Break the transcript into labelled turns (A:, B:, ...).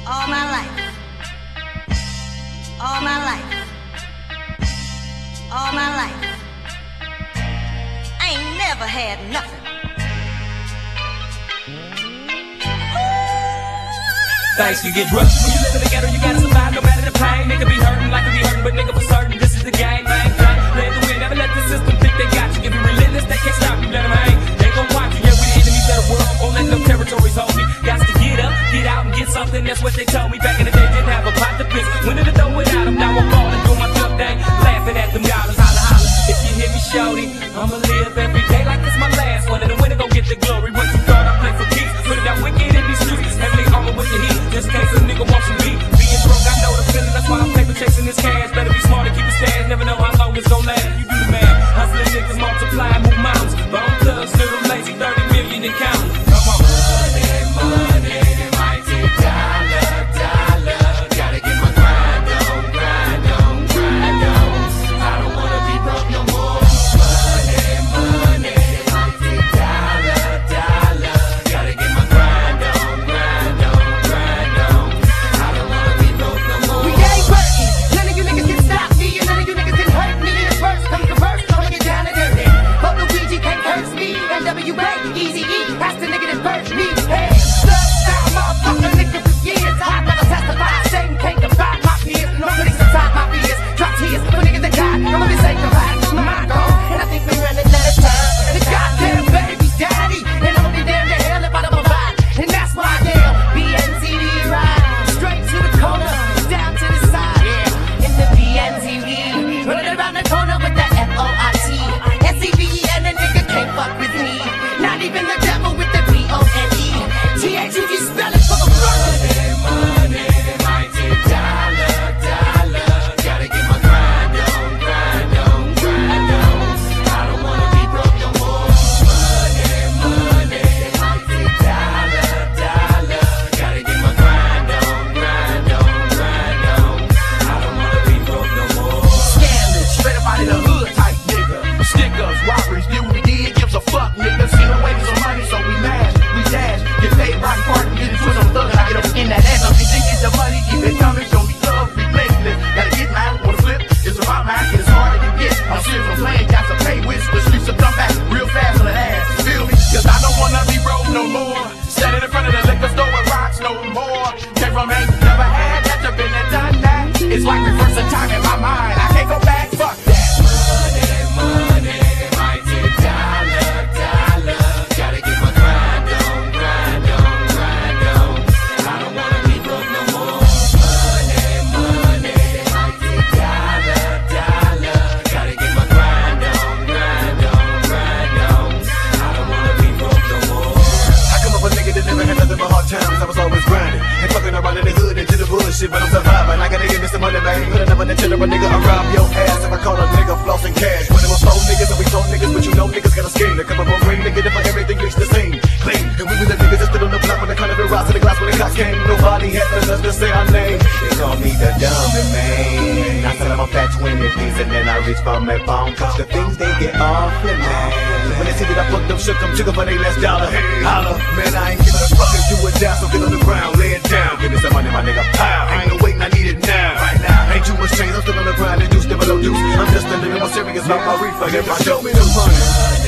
A: all my life, all my life, all my life, I ain't never had nothing.
B: Things can get rough when you live in the ghetto. You gotta survive no matter the pain. Nigga be hurting like you be hurting, but nigga for certain this is the game. Bang, bang, play the win. Never let the system think they got you. If you're relentless, they can't stop you. Let them hang. They gon' watch you. Yeah, we the enemies of the world. Won't let no territories hold me. Got to get up, get out, and get something. That's what they told me back in the day. Didn't have a pot to piss. When did it throw without them? Now I'm falling, doing my tough thing, laughing at them dollars. Holla, holla. If you hear me shouty, I'ma live every day like it's my last one. And the winner gon' get the glory. Once you thought I play for keeps, put it out wicked in these streets. Heavily armored with the heat. Just in case a nigga wants some beat. Being broke, I know the feeling. That's why I'm paper chasing this cash. Better be smart and keep it stash. Never know how long it's gon' last. You do the math. Hustling niggas multiply, move mountains. Bone thugs, little lazy, 30 million and counting. Come on. Money, money, mighty dollar, dollar. Gotta get my grind on, grind on, grind on. I don't wanna be broke no more. Money, money, mighty dollar, dollar. Gotta get my grind on, grind on, grind on. I don't wanna be broke no more.
C: We ain't working. None of you niggas can stop me, and none of you niggas can hurt me. The first comes the first, I'ma get down and dirty. But Luigi can't curse me. NWA, Eazy-E, that's the nigga that burst me. Hey, stuck down, motherfucker, nigga for years. I never testify, Satan can't divide my peers. No critics inside my fears. Drop tears for niggas that died. I'ma be saying goodbye to my dog, and I think we're running out of time. The goddamn baby's daddy, and I'ma be damn to hell if I don't provide. And that's why I yell, BNTV ride. Straight to the corner, down to the side. Yeah, in the BNTV, running around the corner with that FOIT. SCVE and a nigga can't fuck with me. Not even the devil with the PONE. THUG spell it for the
B: Money, money, mighty dollar, dollar. Gotta get my grind on, grind on, grind on. I don't wanna be broke no more. Money, money, mighty dollar, dollar. Gotta get my grind on, grind on, grind on. I don't wanna be broke no more.
D: Scandalous, straight up out of the hood type nigga. Stickers, robberies, do what we did, gives a fuck nigga. See no wages of money, so we mash, we dash. Get paid by the party, get it twist on thug, I get up in that ass. If you get the money, keep it coming, show me love, relentless. Gotta get mine, wanna flip, it's about mine, it's harder to get. I'm serious, I'm playing, got to pay with, the streets will come back real fast on that ass, you feel me? Cause I don't wanna be broke no more. Standing in front of the liquor store with rocks no more. Came from ain't never had that, you been and done that. It's like reversing time in my mind, I can't go back, fuck that.
B: Money, money, mighty dollar, dollar. Gotta get my grind on, grind on, grind on. I don't wanna be broke no more. Money, money, mighty dollar, dollar. Gotta get my grind on, grind on, grind on. I don't wanna be broke no more.
E: I come up a nigga that never had nothing but hard times. I was always grinding and fucking around in the hood into the bullshit, but I'm surviving. I gotta give me some money, man. Put another nigga, a nigga, I rob your ass if I call a nigga flossing cash. When it was 4 niggas and we 4 niggas, but you know niggas got a scheme to come up on green, nigga, for everything reached the same. Clean, and we were the niggas that stood on the block when the kind of rise to the glass when the cops came. Nobody had the nerve to say our name. They call me the dumb man. I said I'm a fat 20 piece and then I reach for my phone. Cause the things they get awfully mad. When they see that I fucked up, shook them, took for their last dollar. Hey, holla, man, I ain't giving a fuck if you a down, so get on the ground, lay it down. Give me some money, my nigga, pow. I ain't no waiting, I need it now. Right now, ain't too much change, I'm still on the grind and deuce, never no deuce. I'm just a little more serious about my reefer. If I show me the money.